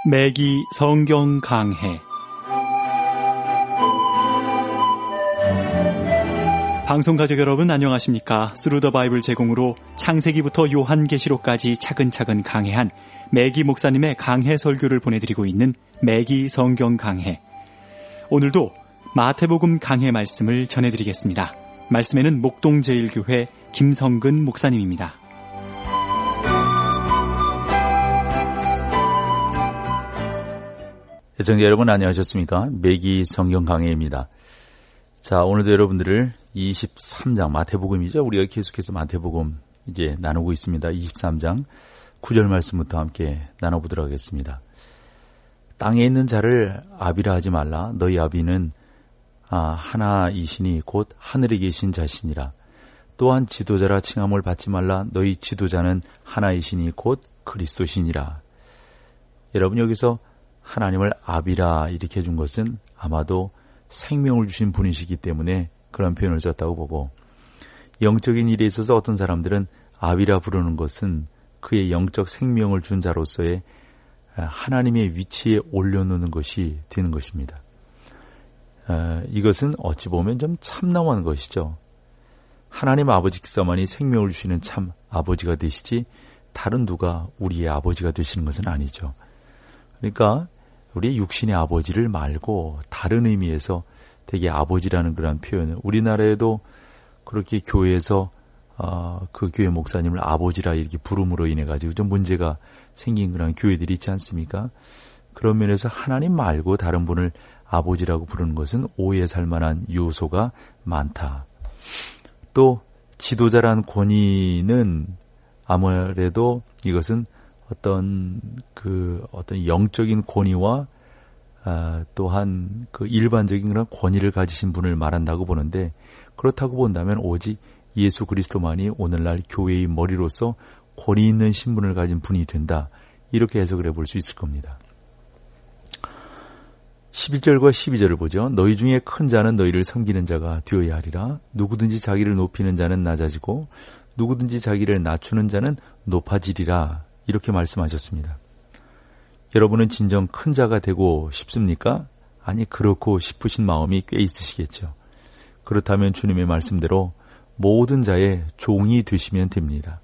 매기 성경 강해. 방송 가족 여러분 안녕하십니까? 스루 더 바이블 제공으로 창세기부터 요한계시록까지 차근차근 강해한 매기 목사님의 강해 설교를 보내드리고 있는 매기 성경 강해. 오늘도 마태복음 강해 말씀을 전해드리겠습니다. 말씀에는 목동제일교회 김성근 목사님입니다. 애청자 여러분 안녕하셨습니까? 매기 성경 강해입니다. 자, 오늘도 여러분들을 23장 마태복음이죠. 우리가 계속해서 마태복음 이제 나누고 있습니다. 23장 9절 말씀부터 함께 나눠보도록 하겠습니다. 땅에 있는 자를 아비라 하지 말라. 너희 아비는 하나이시니 곧 하늘에 계신 자시니라. 또한 지도자라 칭함을 받지 말라. 너희 지도자는 하나이시니 곧 그리스도시니라. 여러분, 여기서 하나님을 아비라 이렇게 해준 것은 아마도 생명을 주신 분이시기 때문에 그런 표현을 썼다고 보고, 영적인 일에 있어서 어떤 사람들은 아비라 부르는 것은 그의 영적 생명을 준 자로서의 하나님의 위치에 올려놓는 것이 되는 것입니다. 이것은 어찌 보면 좀 참담한 것이죠. 하나님 아버지께서만이 생명을 주시는 참 아버지가 되시지 다른 누가 우리의 아버지가 되시는 것은 아니죠. 그러니까 우리의 육신의 아버지를 말고 다른 의미에서 되게 아버지라는 그런 표현을, 우리나라에도 그렇게 교회에서 그 교회 목사님을 아버지라 이렇게 부름으로 인해 가지고 좀 문제가 생긴 그런 교회들이 있지 않습니까? 그런 면에서 하나님 말고 다른 분을 아버지라고 부르는 것은 오해 살 만한 요소가 많다. 또 지도자란 권위는 아무래도 이것은 어떤 영적인 권위와 또한 그 일반적인 그런 권위를 가지신 분을 말한다고 보는데, 그렇다고 본다면 오직 예수 그리스도만이 오늘날 교회의 머리로서 권위 있는 신분을 가진 분이 된다, 이렇게 해석을 해볼 수 있을 겁니다. 11절과 12절을 보죠. 너희 중에 큰 자는 너희를 섬기는 자가 되어야 하리라. 누구든지 자기를 높이는 자는 낮아지고 누구든지 자기를 낮추는 자는 높아지리라. 이렇게 말씀하셨습니다. 여러분은 진정 큰 자가 되고 싶습니까? 아니, 그렇고 싶으신 마음이 꽤 있으시겠죠. 그렇다면 주님의 말씀대로 모든 자의 종이 되시면 됩니다.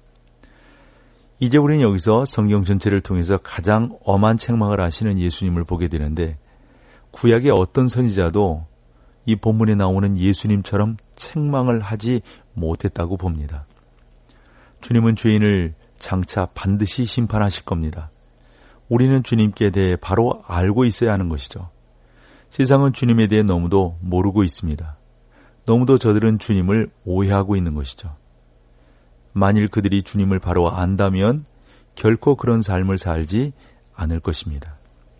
이제 우리는 여기서 성경 전체를 통해서 가장 엄한 책망을 하시는 예수님을 보게 되는데, 구약의 어떤 선지자도 이 본문에 나오는 예수님처럼 책망을 하지 못했다고 봅니다. 주님은 죄인을 장차 반드시 심판하실 겁니다. 우리는 주님께 대해 바로 알고 있어야 하는 것이죠. 세상은 주님에 대해 너무도 모르고 있습니다. 너무도 저들은 주님을 오해하고 있는 것이죠. 만일 그들이 주님을 바로 안다면 결코 그런 삶을 살지 않을 것입니다.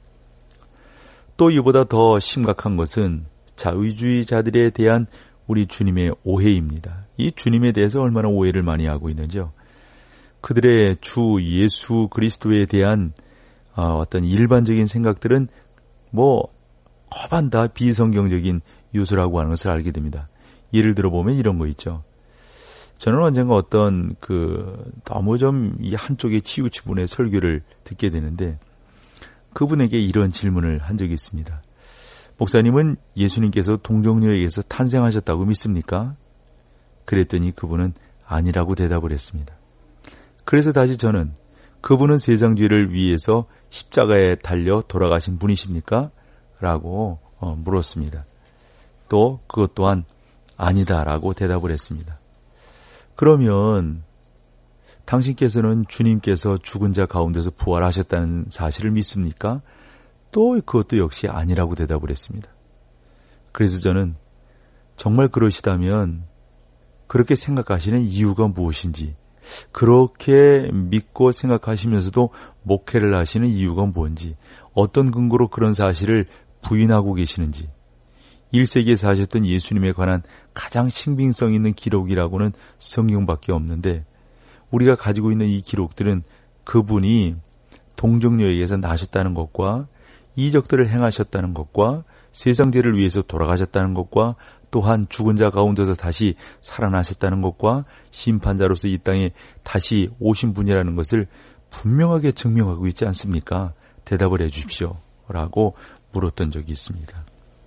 또 이보다 더 심각한 것은 자의주의자들에 대한 우리 주님의 오해입니다. 이 주님에 대해서 얼마나 오해를 많이 하고 있는지요. 그들의 주 예수 그리스도에 대한 어떤 일반적인 생각들은 거반 다 비성경적인 요소라고 하는 것을 알게 됩니다. 예를 들어보면 이런 거 있죠. 저는 언젠가 어떤 너무 좀 이 한쪽에 치우친 분의 설교를 듣게 되는데, 그분에게 이런 질문을 한 적이 있습니다. 목사님은 예수님께서 동정녀에게서 탄생하셨다고 믿습니까? 그랬더니 그분은 아니라고 대답을 했습니다. 그래서 다시 저는, 그분은 세상 죄를 위해서 십자가에 달려 돌아가신 분이십니까? 라고 물었습니다. 또 그것 또한 아니다라고 대답을 했습니다. 그러면 당신께서는 주님께서 죽은 자 가운데서 부활하셨다는 사실을 믿습니까? 또 그것도 역시 아니라고 대답을 했습니다. 그래서 저는 정말 그러시다면 그렇게 생각하시는 이유가 무엇인지, 그렇게 믿고 생각하시면서도 목회를 하시는 이유가 뭔지, 어떤 근거로 그런 사실을 부인하고 계시는지, 1세기에 사셨던 예수님에 관한 가장 신빙성 있는 기록이라고는 성경밖에 없는데, 우리가 가지고 있는 이 기록들은 그분이 동정녀에게서 나셨다는 것과 이적들을 행하셨다는 것과 세상 죄를 위해서 돌아가셨다는 것과 또한 죽은 자 가운데서 다시 살아나셨다는 것과 심판자로서 이 땅에 다시 오신 분이라는 것을 분명하게 증명하고 있지 않습니까? 대답을 해 주십시오. 라고 물었던 적이 있습니다.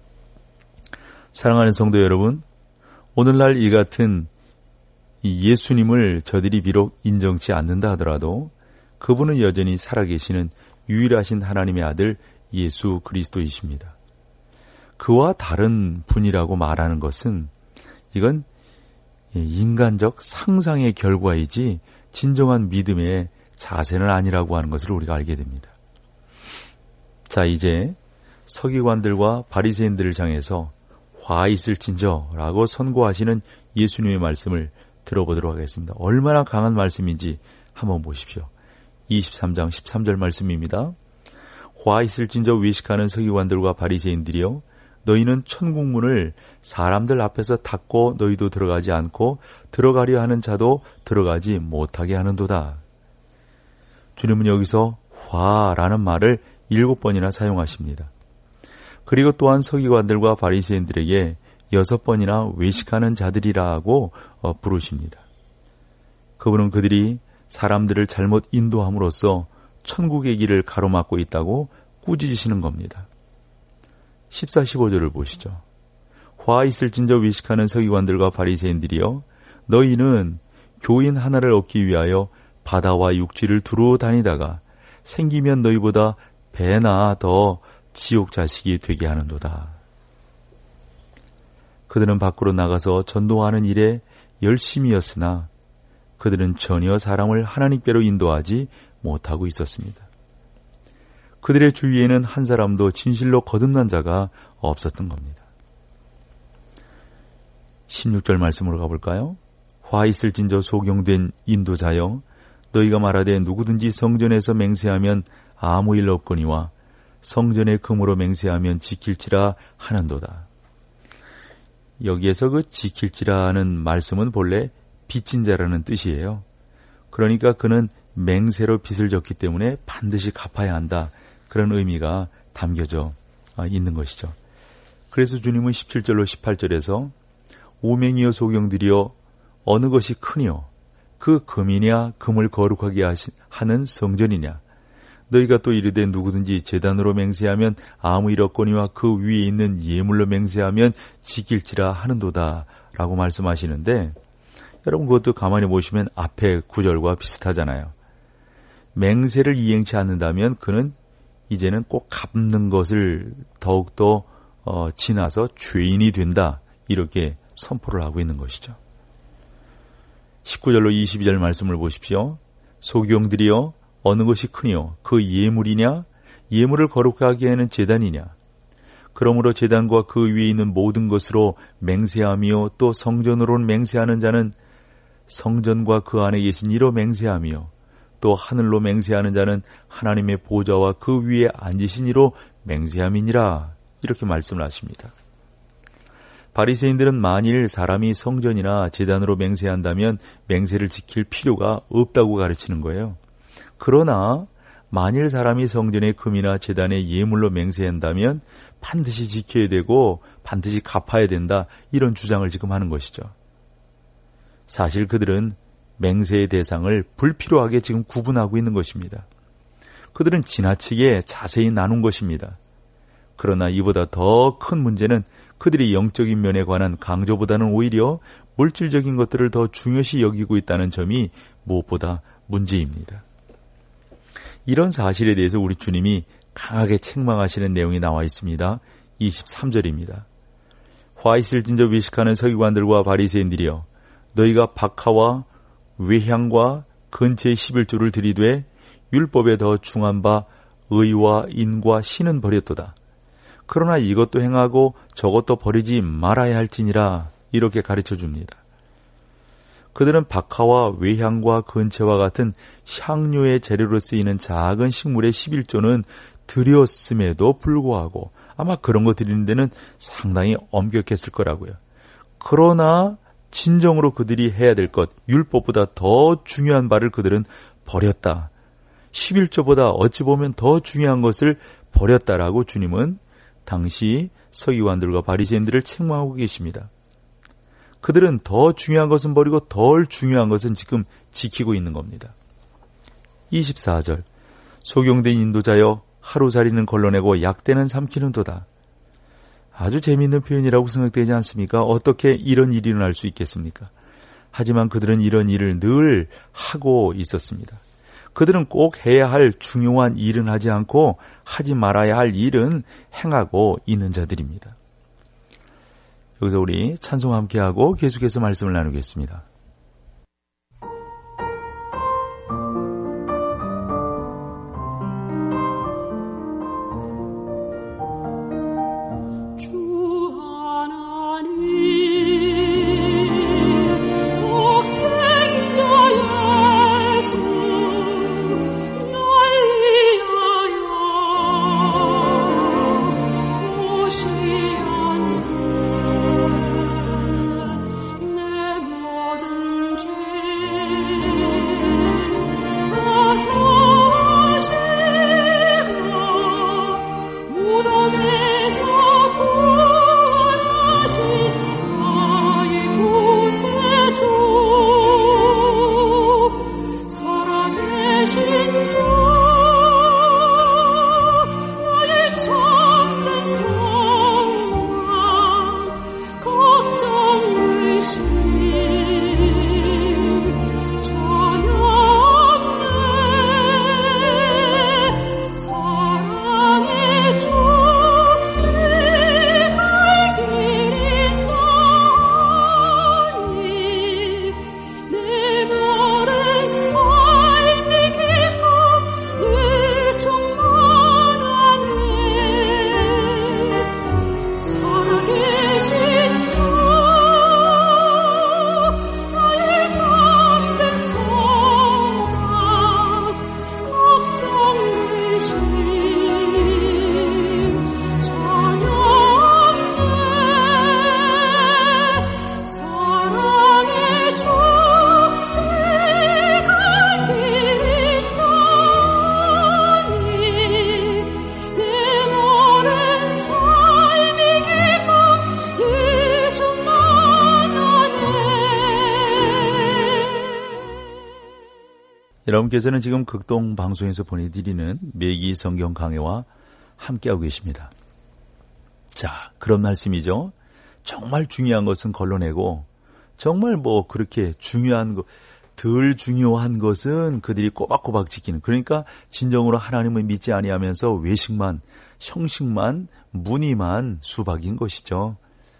사랑하는 성도 여러분, 오늘날 이 같은 예수님을 저들이 비록 인정치 않는다 하더라도 그분은 여전히 살아계시는 유일하신 하나님의 아들 예수 그리스도이십니다. 그와 다른 분이라고 말하는 것은 이건 인간적 상상의 결과이지 진정한 믿음의 자세는 아니라고 하는 것을 우리가 알게 됩니다. 자, 이제 서기관들과 바리새인들을 향해서 화 있을진저라고 선고하시는 예수님의 말씀을 들어보도록 하겠습니다. 얼마나 강한 말씀인지 한번 보십시오. 23장 13절 말씀입니다. 화 있을진저 외식하는 서기관들과 바리새인들이여, 너희는 천국문을 사람들 앞에서 닫고 너희도 들어가지 않고 들어가려 하는 자도 들어가지 못하게 하는도다. 주님은 여기서 화라는 말을 7번이나 사용하십니다. 그리고 또한 서기관들과 바리새인들에게 6번이나 외식하는 자들이라고 부르십니다. 그분은 그들이 사람들을 잘못 인도함으로써 천국의 길을 가로막고 있다고 꾸짖으시는 겁니다. 14, 15절을 보시죠. 화 있을진저 외식하는 서기관들과 바리새인들이여, 너희는 교인 하나를 얻기 위하여 바다와 육지를 두루 다니다가 생기면 너희보다 배나 더 지옥 자식이 되게 하는도다. 그들은 밖으로 나가서 전도하는 일에 열심이었으나 그들은 전혀 사람을 하나님께로 인도하지 못하고 있었습니다. 그들의 주위에는 한 사람도 진실로 거듭난 자가 없었던 겁니다. 16절 말씀으로 가볼까요? 화 있을진저 소경된 인도자여, 너희가 말하되 누구든지 성전에서 맹세하면 아무 일 없거니와 성전의 금으로 맹세하면 지킬지라 하는도다. 여기에서 그 지킬지라는 말씀은 본래 빚진 자라는 뜻이에요. 그러니까 그는 맹세로 빚을 졌기 때문에 반드시 갚아야 한다. 그런 의미가 담겨져 있는 것이죠. 그래서 주님은 17절로 18절에서 오맹이여 소경들이여, 어느 것이 크니요? 그 금이냐 금을 거룩하게 하는 성전이냐? 너희가 또 이르되 누구든지 제단으로 맹세하면 아무 일 없거니와 그 위에 있는 예물로 맹세하면 지킬지라 하는도다 라고 말씀하시는데, 여러분 그것도 가만히 보시면 앞에 구절과 비슷하잖아요. 맹세를 이행치 않는다면 그는 이제는 꼭 갚는 것을 더욱더 지나서 죄인이 된다, 이렇게 선포를 하고 있는 것이죠. 19절로 22절 말씀을 보십시오. 소경들이여, 어느 것이 크니요? 그 예물이냐? 예물을 거룩하게 하는 제단이냐? 그러므로 제단과 그 위에 있는 모든 것으로 맹세하며 또 성전으로는 맹세하는 자는 성전과 그 안에 계신 이로 맹세하며 또 하늘로 맹세하는 자는 하나님의 보좌와 그 위에 앉으신 이로 맹세함이니라. 이렇게 말씀을 하십니다. 바리새인들은 만일 사람이 성전이나 제단으로 맹세한다면 맹세를 지킬 필요가 없다고 가르치는 거예요. 그러나 만일 사람이 성전의 금이나 제단의 예물로 맹세한다면 반드시 지켜야 되고 반드시 갚아야 된다, 이런 주장을 지금 하는 것이죠. 사실 그들은 맹세의 대상을 불필요하게 지금 구분하고 있는 것입니다. 그들은 지나치게 자세히 나눈 것입니다. 그러나 이보다 더 큰 문제는 그들이 영적인 면에 관한 강조보다는 오히려 물질적인 것들을 더 중요시 여기고 있다는 점이 무엇보다 문제입니다. 이런 사실에 대해서 우리 주님이 강하게 책망하시는 내용이 나와 있습니다. 23절입니다. 화 있을진저 외식하는 서기관들과 바리새인들이여, 너희가 박하와 외향과 근처의 11조를 들이되 율법에 더 중한 바 의와 인과 신은 버렸도다. 그러나 이것도 행하고 저것도 버리지 말아야 할지니라. 이렇게 가르쳐줍니다. 그들은 박하와 외향과 근체와 같은 향료의 재료로 쓰이는 작은 식물의 11조는 드렸음에도 불구하고 아마 그런 거 드리는 데는 상당히 엄격했을 거라고요. 그러나 진정으로 그들이 해야 될 것, 율법보다 더 중요한 바를 그들은 버렸다. 11조보다 어찌 보면 더 중요한 것을 버렸다라고 주님은 당시 서기관들과 바리새인들을 책망하고 계십니다. 그들은 더 중요한 것은 버리고 덜 중요한 것은 지금 지키고 있는 겁니다. 24절, 소경된 인도자여, 하루살이는 걸러내고 약대는 삼키는도다. 아주 재미있는 표현이라고 생각되지 않습니까? 어떻게 이런 일이 일어날 수 있겠습니까? 하지만 그들은 이런 일을 늘 하고 있었습니다. 그들은 꼭 해야 할 중요한 일은 하지 않고 하지 말아야 할 일은 행하고 있는 자들입니다. 여기서 우리 찬송 함께하고 계속해서 말씀을 나누겠습니다. 여러분께서는 지금 극동 방송에서 보내드리는 매기 성경 강해와 함께하고 계십니다. 자, 그런 말씀이죠. 정말 중요한 것은 걸러내고 정말 그렇게 중요한 것, 덜 중요한 것은 그들이 꼬박꼬박 지키는, 그러니까 진정으로 하나님을 믿지 아니하면서 외식만, 형식만, 무늬만 수박인 것이죠.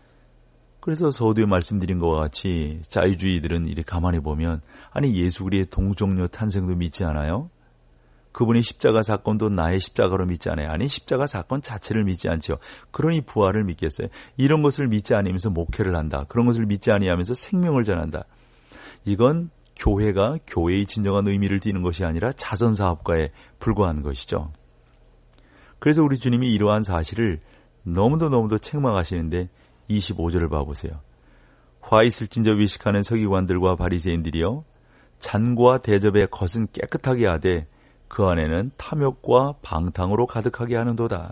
그래서 서두에 말씀드린 것과 같이 자유주의들은 이렇게 가만히 보면 아니 예수 그리스도의 동정녀 탄생도 믿지 않아요? 그분의 십자가 사건도 나의 십자가로 믿지 않아요? 아니 십자가 사건 자체를 믿지 않죠. 그러니 부활을 믿겠어요? 이런 것을 믿지 않으면서 목회를 한다. 그런 것을 믿지 아니하면서 생명을 전한다. 이건 교회가 교회의 진정한 의미를 띠는 것이 아니라 자선사업가에 불과한 것이죠. 그래서 우리 주님이 이러한 사실을 너무도 책망하시는데 25절을 봐보세요. 화 있을진저 외식하는 서기관들과 바리새인들이여 잔과 대접의 겉은 깨끗하게 하되 그 안에는 탐욕과 방탕으로 가득하게 하는도다.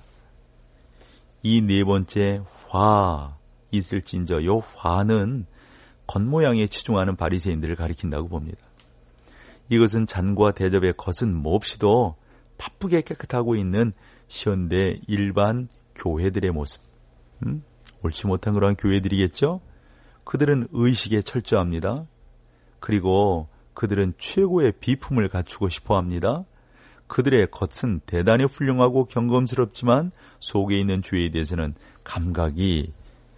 이 네 번째 화 있을진저, 요 화는 겉모양에 치중하는 바리새인들을 가리킨다고 봅니다. 이것은 잔과 대접의 겉은 몹시도 바쁘게 깨끗하고 있는 현대 일반 교회들의 모습. 옳지 못한 그러한 교회들이겠죠? 그들은 의식에 철저합니다. 그리고 그들은 최고의 비품을 갖추고 싶어합니다. 그들의 겉은 대단히 훌륭하고 경검스럽지만 속에 있는 죄에 대해서는 감각이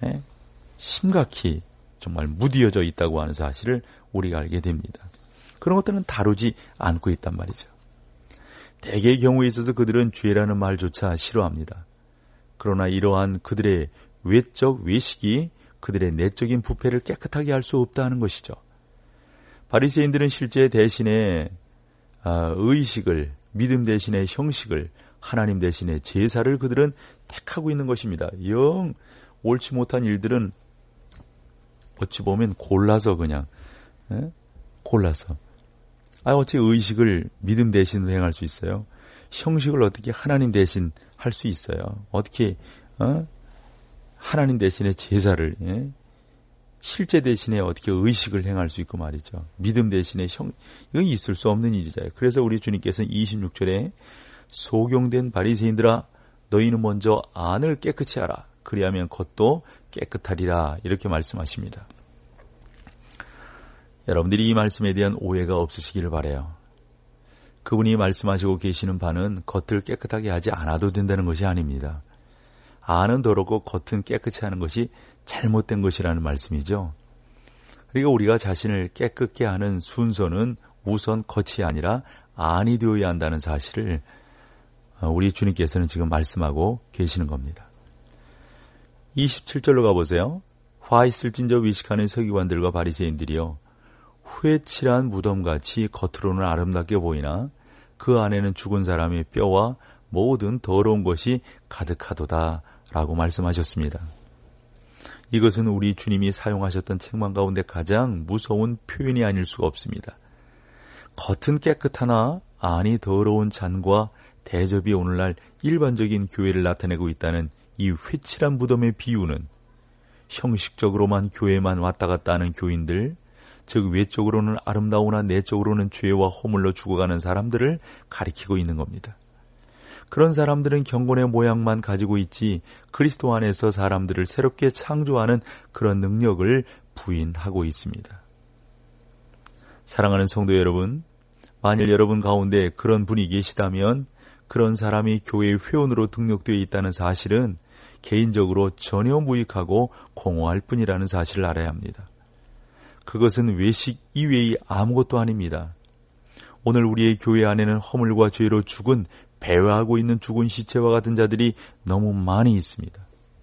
심각히 정말 무디어져 있다고 하는 사실을 우리가 알게 됩니다. 그런 것들은 다루지 않고 있단 말이죠. 대개의 경우에 있어서 그들은 죄라는 말조차 싫어합니다. 그러나 이러한 그들의 외적 외식이 그들의 내적인 부패를 깨끗하게 할 수 없다는 것이죠. 바리새인들은 실제 대신에 의식을, 믿음 대신에 형식을, 하나님 대신에 제사를 그들은 택하고 있는 것입니다. 영 옳지 못한 일들은 어찌 보면 골라서 그냥 골라서 어찌 의식을 믿음 대신 행할 수 있어요? 형식을 어떻게 하나님 대신 할 수 있어요? 어떻게 하나님 대신에 제사를 실제 대신에 어떻게 의식을 행할 수 있고 말이죠. 믿음 대신에 이건 있을 수 없는 일이잖아요. 그래서 우리 주님께서는 26절에 소경된 바리새인들아, 너희는 먼저 안을 깨끗이 하라. 그리하면 겉도 깨끗하리라. 이렇게 말씀하십니다. 여러분들이 이 말씀에 대한 오해가 없으시기를 바라요. 그분이 말씀하시고 계시는 바는 겉을 깨끗하게 하지 않아도 된다는 것이 아닙니다. 안은 더럽고 겉은 깨끗이 하는 것이 잘못된 것이라는 말씀이죠. 그러니까 우리가 자신을 깨끗게 하는 순서는 우선 겉이 아니라 안이 되어야 한다는 사실을 우리 주님께서는 지금 말씀하고 계시는 겁니다. 27절로 가보세요. 화 있을진저 위식하는 서기관들과 바리새인들이여, 후에칠한 무덤같이 겉으로는 아름답게 보이나 그 안에는 죽은 사람의 뼈와 모든 더러운 것이 가득하도다 라고 말씀하셨습니다. 이것은 우리 주님이 사용하셨던 책망 가운데 가장 무서운 표현이 아닐 수가 없습니다. 겉은 깨끗하나 안이 더러운 잔과 대접이 오늘날 일반적인 교회를 나타내고 있다는 이 회칠한 무덤의 비유는 형식적으로만 교회만 왔다 갔다 하는 교인들, 즉 외적으로는 아름다우나 내적으로는 죄와 허물로 죽어가는 사람들을 가리키고 있는 겁니다. 그런 사람들은 경건의 모양만 가지고 있지 그리스도 안에서 사람들을 새롭게 창조하는 그런 능력을 부인하고 있습니다. 사랑하는 성도 여러분, 만일 여러분 가운데 그런 분이 계시다면 그런 사람이 교회의 회원으로 등록되어 있다는 사실은 개인적으로 전혀 무익하고 공허할 뿐이라는 사실을 알아야 합니다. 그것은 외식 이외의 아무것도 아닙니다. 오늘 우리의 교회 안에는 허물과 죄로 죽은, 배회하고 있는 죽은 시체와 같은 자들이 너무 많이 있습니다.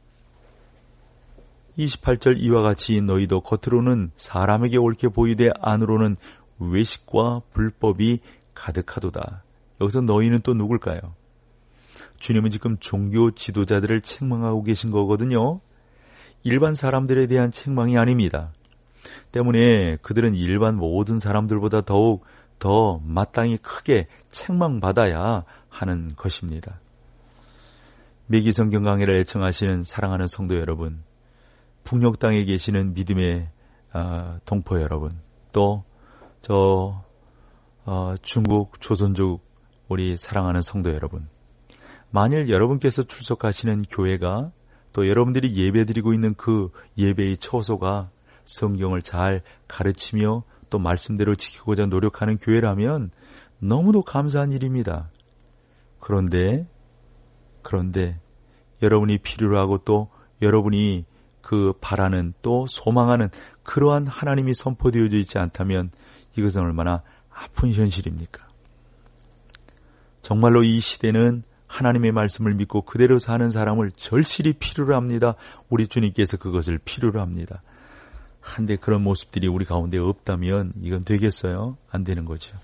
28절 이와 같이 너희도 겉으로는 사람에게 옳게 보이되 안으로는 외식과 불법이 가득하도다. 여기서 너희는 또 누굴까요? 주님은 지금 종교 지도자들을 책망하고 계신 거거든요. 일반 사람들에 대한 책망이 아닙니다. 때문에 그들은 일반 모든 사람들보다 더욱 더 마땅히 크게 책망받아야 하는 것입니다. 매기 성경 강해를 애청하시는 사랑하는 성도 여러분, 북녘 땅에 계시는 믿음의 동포 여러분, 또 중국 조선족 우리 사랑하는 성도 여러분, 만일 여러분께서 출석하시는 교회가 또 여러분들이 예배드리고 있는 그 예배의 처소가 성경을 잘 가르치며 또 말씀대로 지키고자 노력하는 교회라면 너무도 감사한 일입니다. 그런데 여러분이 필요로 하고 또 여러분이 그 바라는 또 소망하는 그러한 하나님이 선포되어져 있지 않다면 이것은 얼마나 아픈 현실입니까? 정말로 이 시대는 하나님의 말씀을 믿고 그대로 사는 사람을 절실히 필요로 합니다. 우리 주님께서 그것을 필요로 합니다. 한데 그런 모습들이 우리 가운데 없다면 이건 되겠어요? 안 되는 거죠.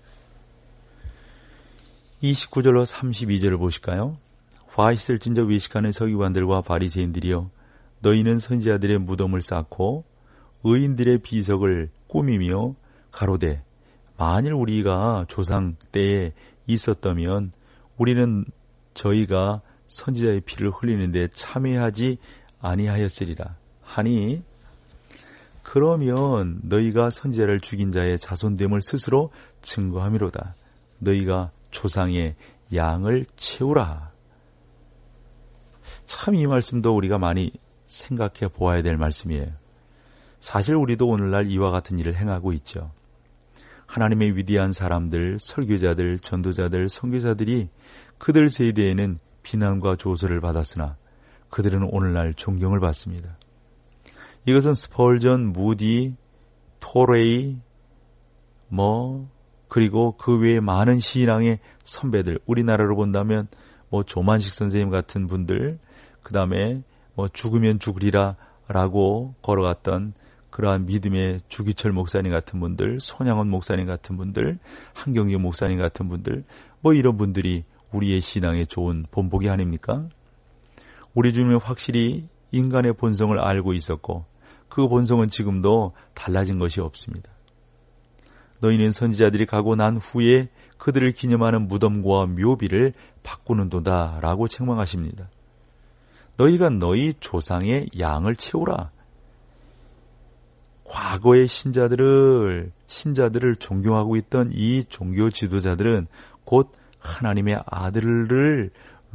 29절로 32절을 보실까요? 화 있을진저 외식하는 서기관들과 바리새인들이여, 너희는 선지자들의 무덤을 쌓고 의인들의 비석을 꾸미며 가로되, 만일 우리가 조상 때에 있었다면 우리는 저희가 선지자의 피를 흘리는데 참여하지 아니하였으리라 하니, 그러면 너희가 선지자를 죽인 자의 자손됨을 스스로 증거함이로다. 너희가 조상의 양을 채우라. 참 이 말씀도 우리가 많이 생각해 보아야 될 말씀이에요. 사실 우리도 오늘날 이와 같은 일을 행하고 있죠. 하나님의 위대한 사람들, 설교자들, 전도자들, 선교사들이 그들 세대에는 비난과 조소를 받았으나 그들은 오늘날 존경을 받습니다. 이것은 스펄전, 무디, 토레이, 그리고 그 외에 많은 신앙의 선배들, 우리나라로 본다면 조만식 선생님 같은 분들, 그 다음에 죽으면 죽으리라 라고 걸어갔던 그러한 믿음의 주기철 목사님 같은 분들, 손양원 목사님 같은 분들, 한경규 목사님 같은 분들, 이런 분들이 우리의 신앙의 좋은 본보기 아닙니까? 우리 주님은 확실히 인간의 본성을 알고 있었고 그 본성은 지금도 달라진 것이 없습니다. 너희는 선지자들이 가고 난 후에 그들을 기념하는 무덤과 묘비를 바꾸는도다 라고 책망하십니다. 너희가 너희 조상의 양을 채우라. 과거의 신자들을 존경하고 있던 이 종교 지도자들은 곧 하나님의 아들을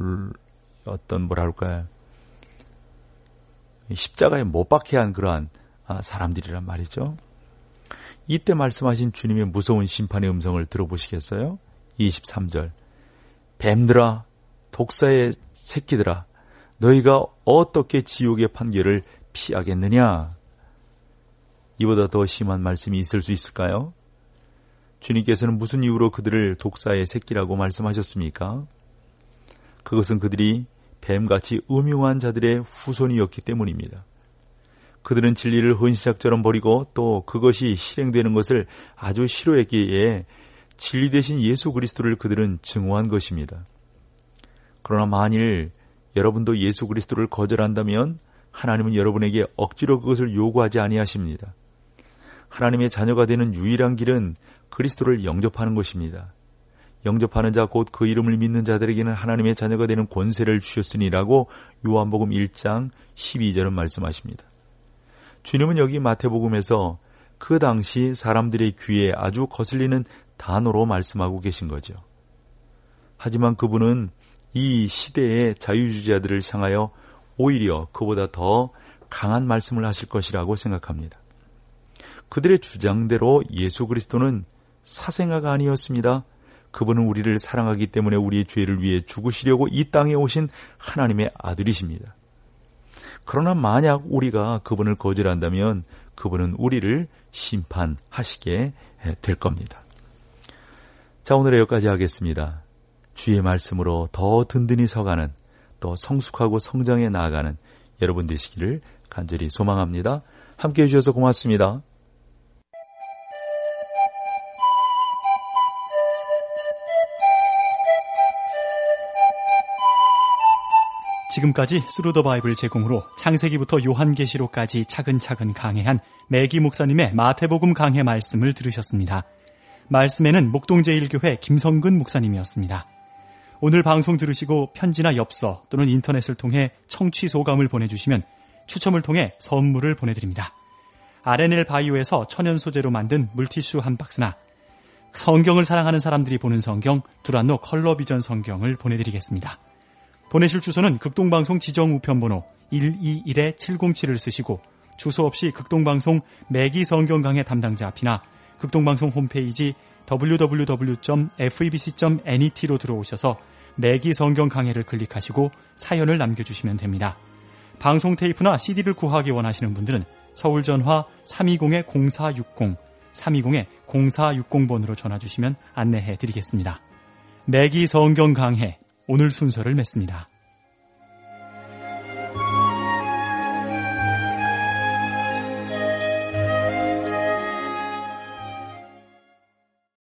십자가에 못 박게 한 그러한 사람들이란 말이죠. 이때 말씀하신 주님의 무서운 심판의 음성을 들어보시겠어요? 23절. 뱀들아, 독사의 새끼들아, 너희가 어떻게 지옥의 판결을 피하겠느냐? 이보다 더 심한 말씀이 있을 수 있을까요? 주님께서는 무슨 이유로 그들을 독사의 새끼라고 말씀하셨습니까? 그것은 그들이 뱀같이 음흉한 자들의 후손이었기 때문입니다. 그들은 진리를 헌시작처럼 버리고 또 그것이 실행되는 것을 아주 싫어했기에 진리 대신 예수 그리스도를 그들은 증오한 것입니다. 그러나 만일 여러분도 예수 그리스도를 거절한다면 하나님은 여러분에게 억지로 그것을 요구하지 아니하십니다. 하나님의 자녀가 되는 유일한 길은 그리스도를 영접하는 것입니다. 영접하는 자 곧 그 이름을 믿는 자들에게는 하나님의 자녀가 되는 권세를 주셨으니라고 요한복음 1장 12절은 말씀하십니다. 주님은 여기 마태복음에서 그 당시 사람들의 귀에 아주 거슬리는 단어로 말씀하고 계신 거죠. 하지만 그분은 이 시대의 자유주의자들을 향하여 오히려 그보다 더 강한 말씀을 하실 것이라고 생각합니다. 그들의 주장대로 예수 그리스도는 사생아가 아니었습니다. 그분은 우리를 사랑하기 때문에 우리의 죄를 위해 죽으시려고 이 땅에 오신 하나님의 아들이십니다. 그러나 만약 우리가 그분을 거절한다면 그분은 우리를 심판하시게 될 겁니다. 자, 오늘 여기까지 하겠습니다. 주의 말씀으로 더 든든히 서가는, 또 성숙하고 성장해 나아가는 여러분 되시기를 간절히 소망합니다. 함께해 주셔서 고맙습니다. 지금까지 스루 더 바이블 제공으로 창세기부터 요한계시록까지 차근차근 강해한 매기 목사님의 마태복음 강해 말씀을 들으셨습니다. 말씀에는 목동제일교회 김성근 목사님이었습니다. 오늘 방송 들으시고 편지나 엽서 또는 인터넷을 통해 청취 소감을 보내주시면 추첨을 통해 선물을 보내드립니다. R&L 바이오에서 천연 소재로 만든 물티슈 한 박스나 성경을 사랑하는 사람들이 보는 성경 두란노 컬러비전 성경을 보내드리겠습니다. 보내실 주소는 극동방송 지정우편번호 121-707을 쓰시고 주소 없이 극동방송 매기 성경 강해 담당자 앞이나 극동방송 홈페이지 www.febc.net로 들어오셔서 매기 성경 강해를 클릭하시고 사연을 남겨주시면 됩니다. 방송 테이프나 CD를 구하기 원하시는 분들은 서울전화 320-0460, 320-0460번으로 전화주시면 안내해드리겠습니다. 매기 성경 강해 오늘 순서를 맺습니다.